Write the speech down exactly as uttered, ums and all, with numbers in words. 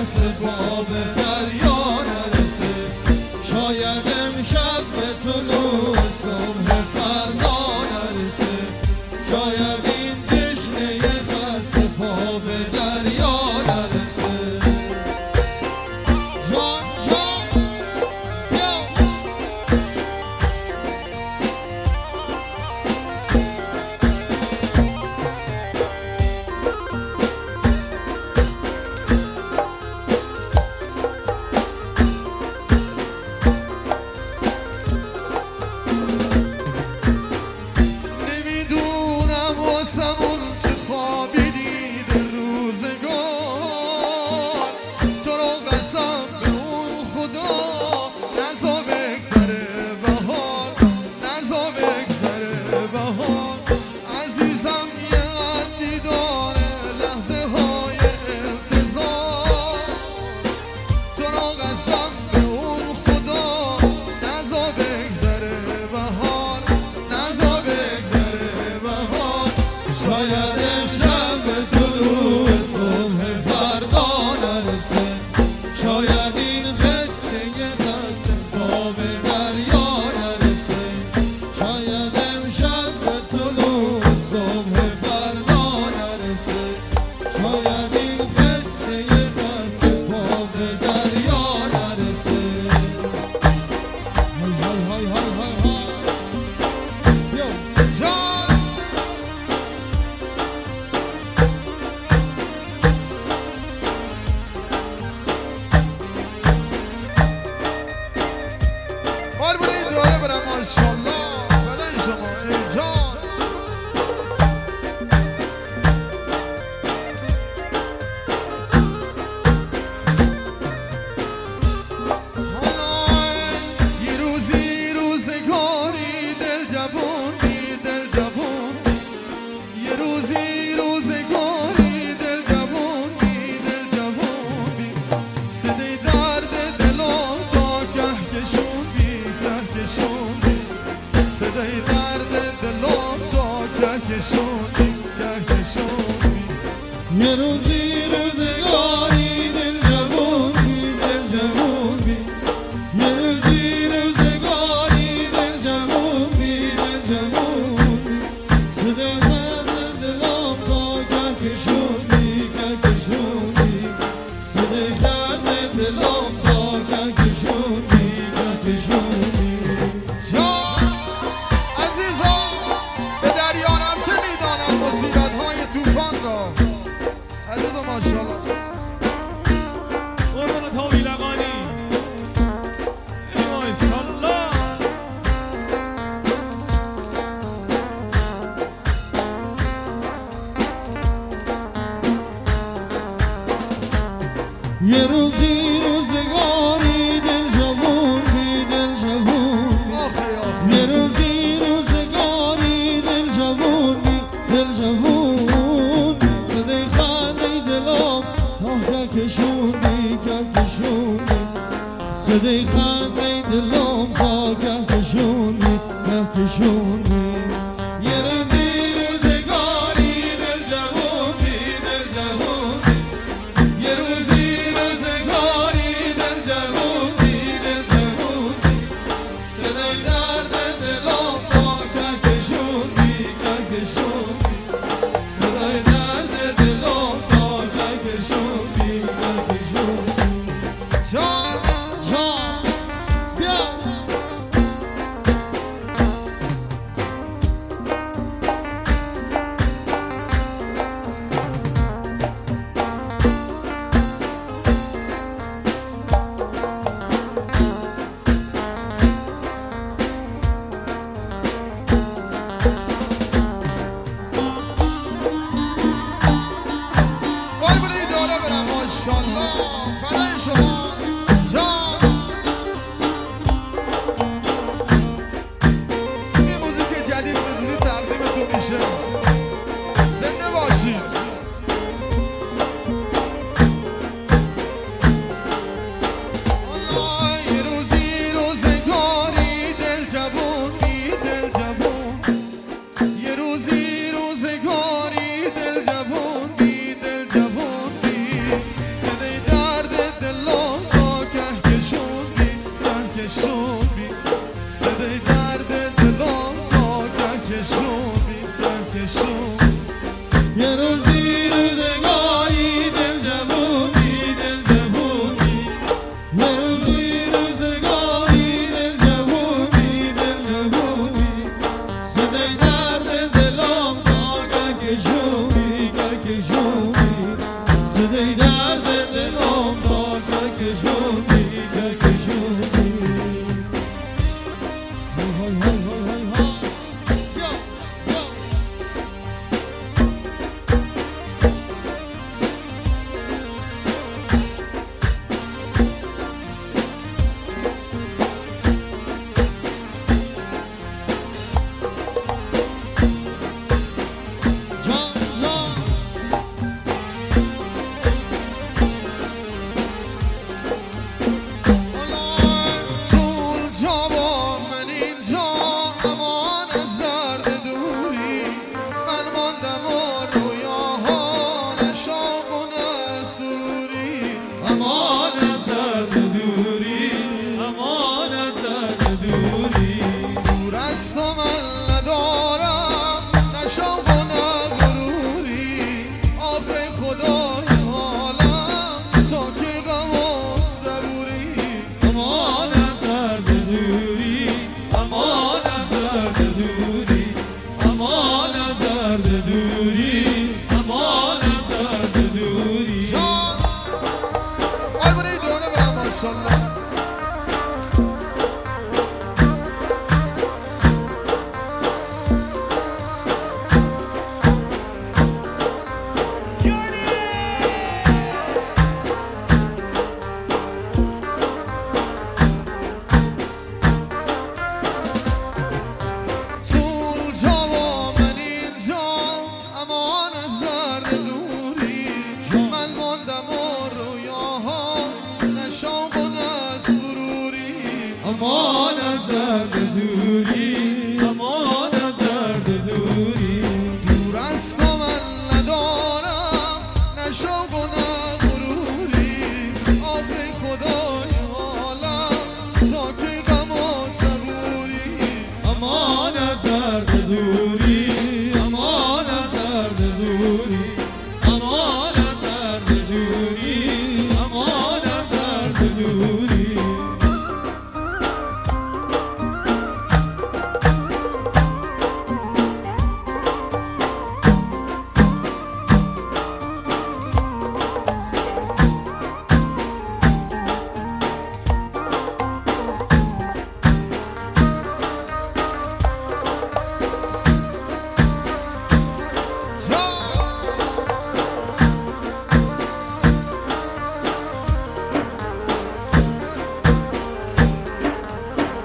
دست پا به دریا نرسه. شاید امشب به طلوع صبح فردا نرسه. شاید این تشنه دست پا به دریا نرسه. جان جان بیا واسمون که خوابیدی در روزگار، تو رو قسم به اون خدا نزا بگذره بهار، نزا بگذره بهار. عزیزم یه قدی داره لحظه های انتظار، تو رو قسم به اون خدا نزا بگذره بهار، نزا بگذره بهار. شاید امشب به طلوع صبح فردا نرسه. شاید این قصه دست پا به دریا نرسه. شاید امشب به طلوع صبح فردا نرسه. شاید این قصه دست پا به دریا نرسه. های های های های های های یو جان بار بره این دوره برم ماشالله بدن شما ای جان. حالا یه روزی روزگاری دل جوون بی دل جوون، یه روزی روزگاری دل جوون بی دل جوون بی. صدای درد دلم تا کهکشون بی کهکشون بی. صدای درد دلم تا کهکشون بی کهکشون بی. یه روزی روزگاری دل جوون بی دل جوون بی. یه روزی روزگاری دل جوون بی دل جوون بی. صدای درد دلم تا کهکشون بی کهکشون بی. صدای درد دلم تا کهکشون بی کهکشون بی. جان عزیزان به دریا رفته میدانند مصیبت های طوفان را. عزیزان ماشاءالله قربان تاوی لقانی ماشاءالله. یه روزی روزگاری دل جوون بی دل جوون بی. آخه آخه یه روزی روزگاری دل جوون بی دل جوون بی. صدای خنده دلم تا کهکشون بی کهکشون بی. صدای خنده دلم تا کهکشون بی کهکشون بی. یه روزی روزگاری دل جوون بی دل جوون بی. یه روزی روزگاری دل جوون بی دل جوون بی. صدای درد دلم تا کهکشون بی کهکشون بی. صدای درد دلم تا کهکشون بی کهکشون بی. جان جان بیا بار بره این دوره برم ماشاءالله بدن شما. جان این موزیک جدید به زودی تقدیمتون میشه. زنده باشید. حالا یه روزی روزگاری دل جوون بی دل جوون، یه روزی روزگاری دل جوون بی دل جوون بی. صدای درد امان از درد دوری امان از درد دوری دور از تو من ندارم نه شوق و نه غروری آخه خدای حالم تا که غم و صبوری امان از درد دوری امان از درد دوری امان از درد دوری امان از درد دوری جان آی بره دونه برم ماشالله امان از درد دوری امان از درد دوری دور از تو من ندارم نه شوق و نه غروری آخه خدای حالم تا که غم و صبوری امان از درد دوری